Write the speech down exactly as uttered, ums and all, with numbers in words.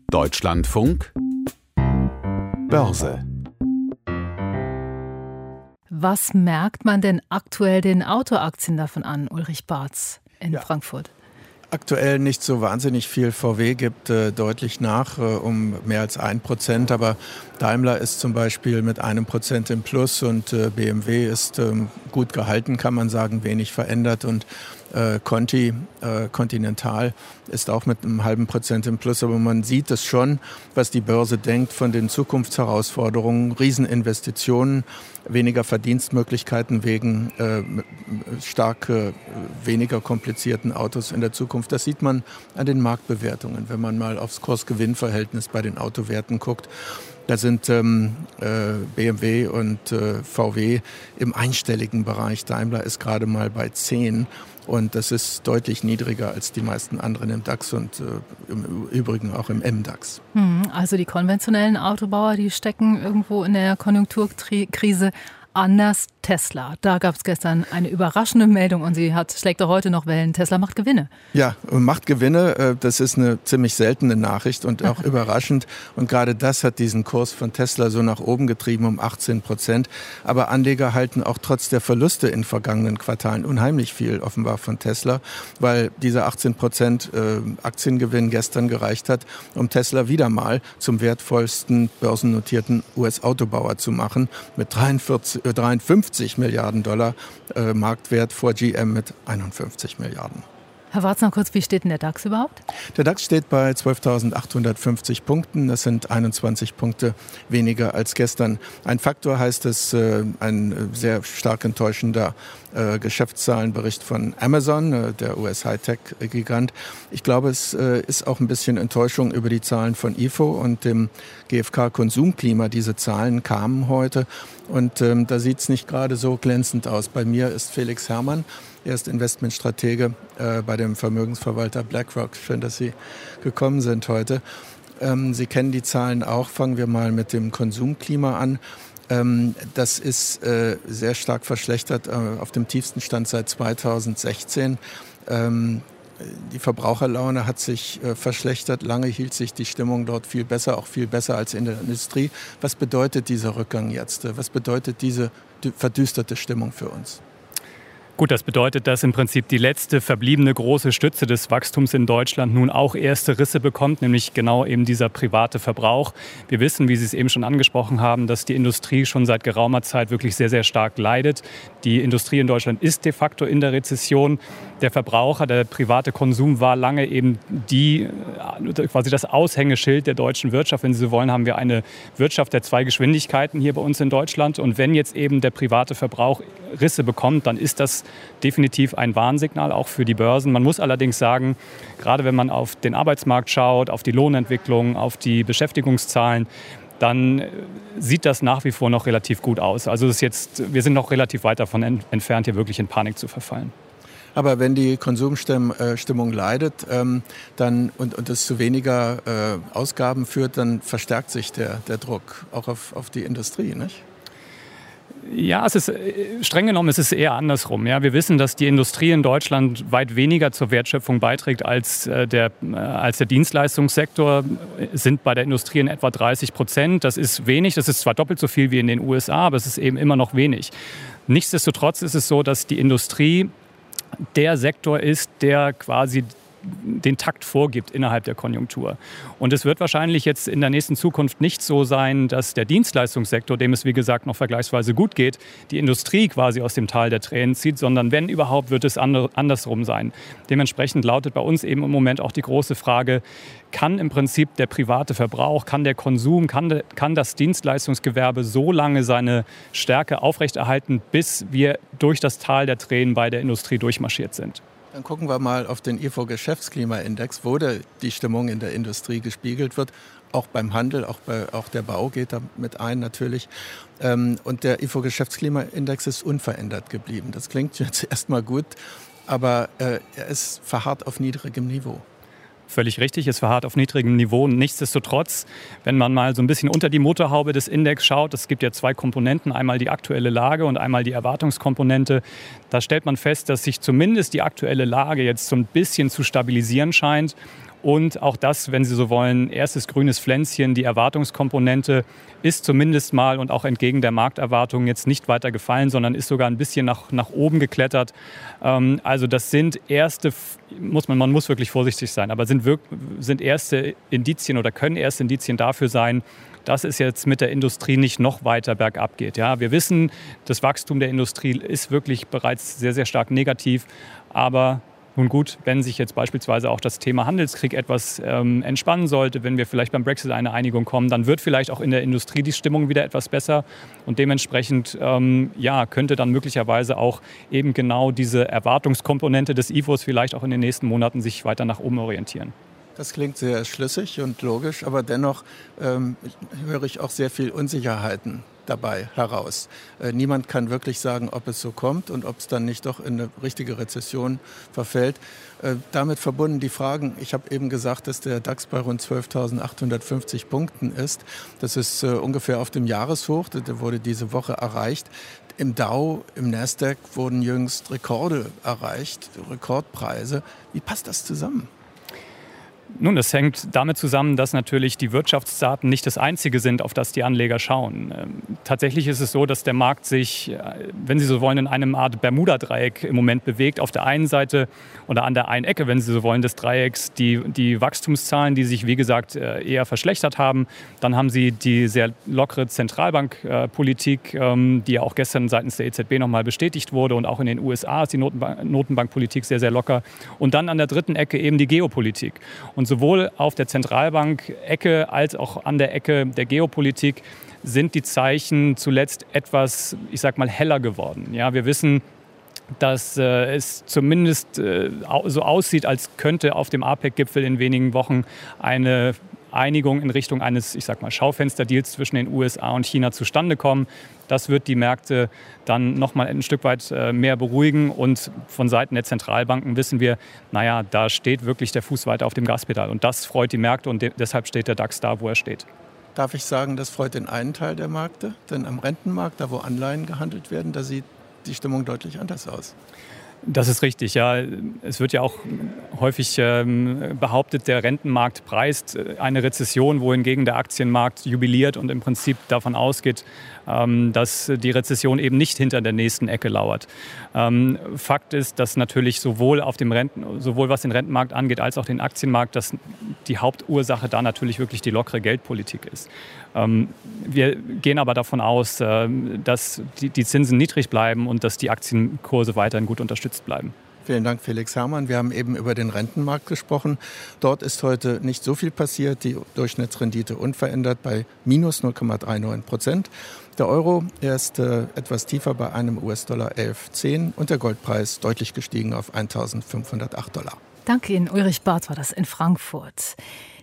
Deutschlandfunk Börse. Was merkt man denn aktuell den Autoaktien davon an, Ulrich Barz in ja. Frankfurt? Aktuell nicht so wahnsinnig viel. V W gibt äh, deutlich nach, äh, um mehr als ein Prozent. Aber Daimler ist zum Beispiel mit einem Prozent im Plus und äh, B M W ist ähm, gut gehalten, kann man sagen, wenig verändert. Und äh, Conti, äh, Continental ist auch mit einem halben Prozent im Plus. Aber man sieht es schon, was die Börse denkt von den Zukunftsherausforderungen, Rieseninvestitionen, weniger Verdienstmöglichkeiten wegen äh, stark äh, weniger komplizierten Autos in der Zukunft. Das sieht man an den Marktbewertungen, wenn man mal aufs Kurs-Gewinn-Verhältnis bei den Autowerten guckt. Da sind ähm, äh, B M W und äh, V W im einstelligen Bereich. Daimler ist gerade mal bei zehn und das ist deutlich niedriger als die meisten anderen im DAX und äh, im Übrigen auch im M DAX. Also die konventionellen Autobauer, die stecken irgendwo in der Konjunkturkrise. Anders Tesla. Da gab es gestern eine überraschende Meldung und sie hat, schlägt auch heute noch Wellen. Tesla macht Gewinne. Ja, macht Gewinne. Das ist eine ziemlich seltene Nachricht und auch überraschend. Und gerade das hat diesen Kurs von Tesla so nach oben getrieben um achtzehn Prozent. Aber Anleger halten auch trotz der Verluste in vergangenen Quartalen unheimlich viel offenbar von Tesla, weil dieser achtzehn Prozent Aktiengewinn gestern gereicht hat, um Tesla wieder mal zum wertvollsten börsennotierten U S-Autobauer zu machen mit dreiundvierzig dreiundfünfzig Milliarden Dollar äh, Marktwert vor G M mit einundfünfzig Milliarden. Herr Warz, noch kurz, wie steht denn der DAX überhaupt? Der DAX steht bei zwölftausendachthundertfünfzig Punkten. Das sind einundzwanzig Punkte weniger als gestern. Ein Faktor heißt es, äh, ein sehr stark enttäuschender äh, Geschäftszahlenbericht von Amazon, äh, der U S-Hightech-Gigant. Ich glaube, es äh, ist auch ein bisschen Enttäuschung über die Zahlen von I F O und dem G F K-Konsumklima. Diese Zahlen kamen heute und ähm, da sieht es nicht gerade so glänzend aus. Bei mir ist Felix Herrmann. Er ist Investmentstratege äh, bei dem Vermögensverwalter BlackRock. Schön, dass Sie gekommen sind heute. Ähm, Sie kennen die Zahlen auch. Fangen wir mal mit dem Konsumklima an. Ähm, das ist äh, sehr stark verschlechtert, äh, auf dem tiefsten Stand seit zweitausendsechzehn. Ähm, die Verbraucherlaune hat sich äh, verschlechtert. Lange hielt sich die Stimmung dort viel besser, auch viel besser als in der Industrie. Was bedeutet dieser Rückgang jetzt? Was bedeutet diese verdüsterte Stimmung für uns? Gut, das bedeutet, dass im Prinzip die letzte verbliebene große Stütze des Wachstums in Deutschland nun auch erste Risse bekommt, nämlich genau eben dieser private Verbrauch. Wir wissen, wie Sie es eben schon angesprochen haben, dass die Industrie schon seit geraumer Zeit wirklich sehr, sehr stark leidet. Die Industrie in Deutschland ist de facto in der Rezession. Der Verbraucher, der private Konsum war lange eben die, quasi das Aushängeschild der deutschen Wirtschaft. Wenn Sie so wollen, haben wir eine Wirtschaft der zwei Geschwindigkeiten hier bei uns in Deutschland. Und wenn jetzt eben der private Verbrauch Risse bekommt, dann ist das definitiv ein Warnsignal auch für die Börsen. Man muss allerdings sagen, gerade wenn man auf den Arbeitsmarkt schaut, auf die Lohnentwicklung, auf die Beschäftigungszahlen, dann sieht das nach wie vor noch relativ gut aus. Also das ist jetzt, wir sind noch relativ weit davon entfernt, hier wirklich in Panik zu verfallen. Aber wenn die Konsumstimmung leidet ähm, dann, und, und es zu weniger äh, Ausgaben führt, dann verstärkt sich der, der Druck auch auf, auf die Industrie, nicht? Ja, es ist streng genommen, es ist eher andersrum. Ja, wir wissen, dass die Industrie in Deutschland weit weniger zur Wertschöpfung beiträgt als äh, der, äh, als der Dienstleistungssektor. Es sind bei der Industrie in etwa dreißig Prozent. Das ist wenig. Das ist zwar doppelt so viel wie in den U S A, aber es ist eben immer noch wenig. Nichtsdestotrotz ist es so, dass die Industrie der Sektor ist, der quasi den Takt vorgibt innerhalb der Konjunktur. Und es wird wahrscheinlich jetzt in der nächsten Zukunft nicht so sein, dass der Dienstleistungssektor, dem es wie gesagt noch vergleichsweise gut geht, die Industrie quasi aus dem Tal der Tränen zieht, sondern wenn überhaupt, wird es andersrum sein. Dementsprechend lautet bei uns eben im Moment auch die große Frage, kann im Prinzip der private Verbrauch, kann der Konsum, kann, de, kann das Dienstleistungsgewerbe so lange seine Stärke aufrechterhalten, bis wir durch das Tal der Tränen bei der Industrie durchmarschiert sind? Dann gucken wir mal auf den I F O-Geschäftsklimaindex, wo der, die Stimmung in der Industrie gespiegelt wird. Auch beim Handel, auch, bei, auch der Bau geht da mit ein natürlich. Ähm, und der I F O-Geschäftsklimaindex ist unverändert geblieben. Das klingt jetzt erstmal gut, aber äh, er ist verharrt auf niedrigem Niveau. Völlig richtig, es verharrt auf niedrigem Niveau. Nichtsdestotrotz, wenn man mal so ein bisschen unter die Motorhaube des Index schaut, es gibt ja zwei Komponenten, einmal die aktuelle Lage und einmal die Erwartungskomponente. Da stellt man fest, dass sich zumindest die aktuelle Lage jetzt so ein bisschen zu stabilisieren scheint. Und auch das, wenn Sie so wollen, erstes grünes Pflänzchen, die Erwartungskomponente ist zumindest mal und auch entgegen der Markterwartungen jetzt nicht weiter gefallen, sondern ist sogar ein bisschen nach, nach oben geklettert. Ähm, also das sind erste, muss man, man muss wirklich vorsichtig sein, aber sind, wirk, sind erste Indizien oder können erste Indizien dafür sein, dass es jetzt mit der Industrie nicht noch weiter bergab geht. Ja, wir wissen, das Wachstum der Industrie ist wirklich bereits sehr, sehr stark negativ, aber nun gut, wenn sich jetzt beispielsweise auch das Thema Handelskrieg etwas ähm, entspannen sollte, wenn wir vielleicht beim Brexit eine Einigung kommen, dann wird vielleicht auch in der Industrie die Stimmung wieder etwas besser und dementsprechend ähm, ja, könnte dann möglicherweise auch eben genau diese Erwartungskomponente des I F Os vielleicht auch in den nächsten Monaten sich weiter nach oben orientieren. Das klingt sehr schlüssig und logisch, aber dennoch ähm, höre ich auch sehr viel Unsicherheiten dabei heraus. Äh, niemand kann wirklich sagen, ob es so kommt und ob es dann nicht doch in eine richtige Rezession verfällt. Äh, damit verbunden die Fragen, ich habe eben gesagt, dass der DAX bei rund zwölftausendachthundertfünfzig Punkten ist. Das ist äh, ungefähr auf dem Jahreshoch, der wurde diese Woche erreicht. Im Dow, im Nasdaq wurden jüngst Rekorde erreicht, Rekordpreise. Wie passt das zusammen? Nun, das hängt damit zusammen, dass natürlich die Wirtschaftsdaten nicht das Einzige sind, auf das die Anleger schauen. Ähm, tatsächlich ist es so, dass der Markt sich, wenn Sie so wollen, in einem Art Bermuda-Dreieck im Moment bewegt. Auf der einen Seite oder an der einen Ecke, wenn Sie so wollen, des Dreiecks die, die Wachstumszahlen, die sich, wie gesagt, eher verschlechtert haben. Dann haben Sie die sehr lockere Zentralbankpolitik, ähm, die ja auch gestern seitens der E Z B nochmal bestätigt wurde. Und auch in den U S A ist die Notenbank, Notenbankpolitik sehr, sehr locker. Und dann an der dritten Ecke eben die Geopolitik. Und sowohl auf der Zentralbank-Ecke als auch an der Ecke der Geopolitik sind die Zeichen zuletzt etwas, ich sag mal, heller geworden. Ja, wir wissen, dass äh, es zumindest äh, so aussieht, als könnte auf dem APEC-Gipfel in wenigen Wochen eine Einigung in Richtung eines, ich sag mal, Schaufensterdeals zwischen den U S A und China zustande kommen. Das wird die Märkte dann noch mal ein Stück weit äh, mehr beruhigen. Und von Seiten der Zentralbanken wissen wir, naja, da steht wirklich der Fuß weiter auf dem Gaspedal. Und das freut die Märkte und de- deshalb steht der DAX da, wo er steht. Darf ich sagen, das freut den einen Teil der Märkte? Denn am Rentenmarkt, da wo Anleihen gehandelt werden, da sieht die Stimmung deutlich anders aus. Das ist richtig, ja. Es wird ja auch häufig ähm, behauptet, der Rentenmarkt preist eine Rezession, wohingegen der Aktienmarkt jubiliert und im Prinzip davon ausgeht, ähm, dass die Rezession eben nicht hinter der nächsten Ecke lauert. Ähm, Fakt ist, dass natürlich sowohl auf dem Renten, sowohl was den Rentenmarkt angeht, als auch den Aktienmarkt, dass die Hauptursache da natürlich wirklich die lockere Geldpolitik ist. Ähm, wir gehen aber davon aus, äh, dass die, die Zinsen niedrig bleiben und dass die Aktienkurse weiterhin gut unterstützt bleiben. Vielen Dank, Felix Herrmann. Wir haben eben über den Rentenmarkt gesprochen. Dort ist heute nicht so viel passiert. Die Durchschnittsrendite unverändert bei minus null Komma neununddreißig Prozent. Der Euro er ist äh, etwas tiefer bei einem U S-Dollar elf Komma zehn und der Goldpreis deutlich gestiegen auf eintausendfünfhundertacht Dollar. Danke Ihnen, Ulrich Barth war das in Frankfurt.